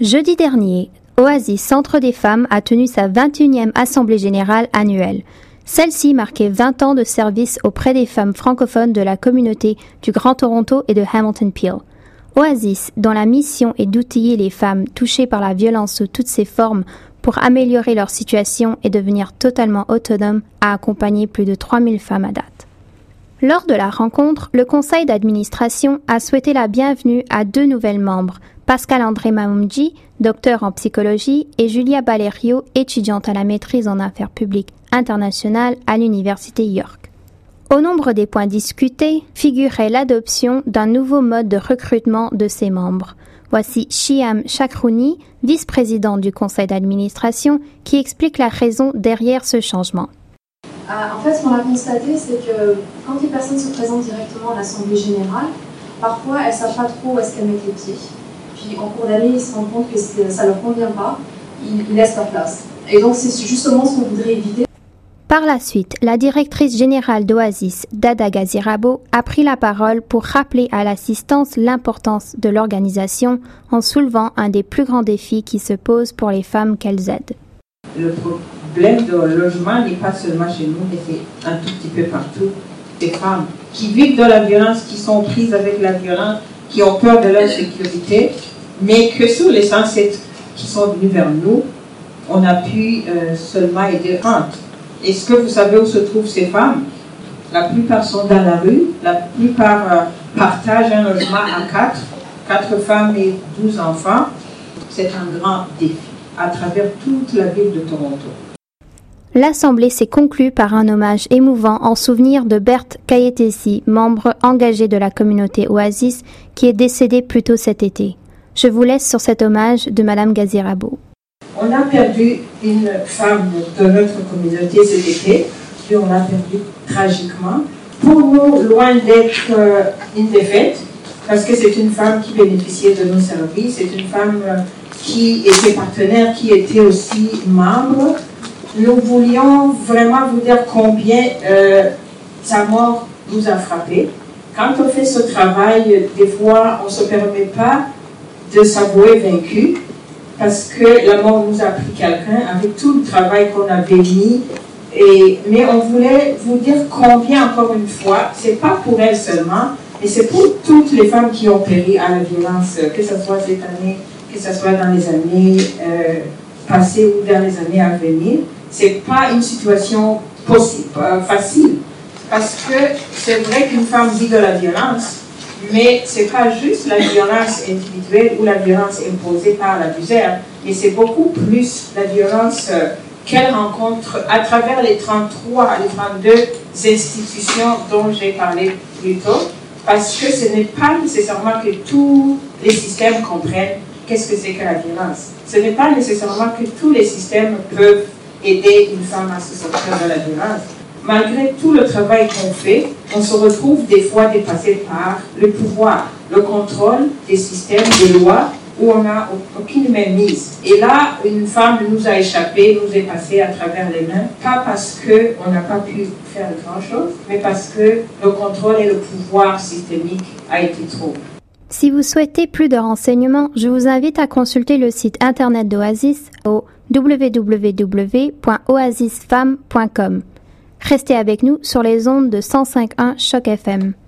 Jeudi dernier, Oasis Centre des femmes a tenu sa 21e Assemblée générale annuelle. Celle-ci marquait 20 ans de service auprès des femmes francophones de la communauté du Grand Toronto et de Hamilton Peel. Oasis, dont la mission est d'outiller les femmes touchées par la violence sous toutes ses formes pour améliorer leur situation et devenir totalement autonomes, a accompagné plus de 3000 femmes à date. Lors de la rencontre, le conseil d'administration a souhaité la bienvenue à 2 nouvelles membres, Pascal André Mamoumdji, docteur en psychologie, et Julia Balerio, étudiante à la maîtrise en affaires publiques internationales à l'Université York. Au nombre des points discutés figurait l'adoption d'un nouveau mode de recrutement de ses membres. Voici Shyam Chakruni, vice-présidente du conseil d'administration, qui explique la raison derrière ce changement. En fait, ce qu'on a constaté, c'est que quand les personnes se présentent directement à l'Assemblée générale, parfois elles ne savent pas trop où est-ce qu'elles mettent les pieds. Puis en cours d'année, ils se rendent compte que ça ne leur convient pas, ils laissent leur place. Et donc c'est justement ce qu'on voudrait éviter. Par la suite, la directrice générale d'Oasis, Dada Gazirabo, a pris la parole pour rappeler à l'assistance l'importance de l'organisation en soulevant un des plus grands défis qui se posent pour les femmes qu'elles aident. Le problème de logement n'est pas seulement chez nous, mais c'est un tout petit peu partout. Des femmes qui vivent de la violence, qui sont prises avec la violence, qui ont peur de leur sécurité, mais que sur les 107 qui sont venus vers nous, on a pu seulement aider 30. Est-ce que vous savez où se trouvent ces femmes? La plupart sont dans la rue, la plupart partagent un logement à 4 femmes et 12 enfants. C'est un grand défi à travers toute la ville de Toronto. L'Assemblée s'est conclue par un hommage émouvant en souvenir de Berthe Kayetesi, membre engagée de la communauté Oasis, qui est décédée plus tôt cet été. Je vous laisse sur cet hommage de Madame Gazirabo. On a perdu une femme de notre communauté cet été, et on l'a perdue tragiquement. Pour nous, loin d'être une défaite, parce que c'est une femme qui bénéficiait de nos services, c'est une femme qui était partenaire, qui était aussi membre. Nous voulions vraiment vous dire combien sa mort nous a frappés. Quand on fait ce travail, des fois, on ne se permet pas de s'avouer vaincu, parce que la mort nous a pris quelqu'un avec tout le travail qu'on avait mis. Mais on voulait vous dire combien, encore une fois, c'est pas pour elle seulement, mais c'est pour toutes les femmes qui ont péri à la violence, que ce soit cette année, que ce soit dans les années passées ou dans les années à venir. C'est pas une situation facile, parce que c'est vrai qu'une femme vit de la violence, mais c'est pas juste la violence individuelle ou la violence imposée par l'abuseur, mais c'est beaucoup plus la violence qu'elle rencontre à travers les 32 institutions dont j'ai parlé plus tôt, parce que ce n'est pas nécessairement que tous les systèmes comprennent qu'est-ce que c'est que la violence. Ce n'est pas nécessairement que tous les systèmes peuvent aider une femme à se sortir de la violence. Malgré tout le travail qu'on fait, on se retrouve des fois dépassé par le pouvoir, le contrôle des systèmes de loi où on n'a aucune mainmise. Et là, une femme nous a échappé, nous est passée à travers les mains, pas parce qu'on n'a pas pu faire grand-chose, mais parce que le contrôle et le pouvoir systémique a été trop. Si vous souhaitez plus de renseignements, je vous invite à consulter le site internet d'Oasis au www.oasisfemmes.com. Restez avec nous sur les ondes de 105.1 Choc FM.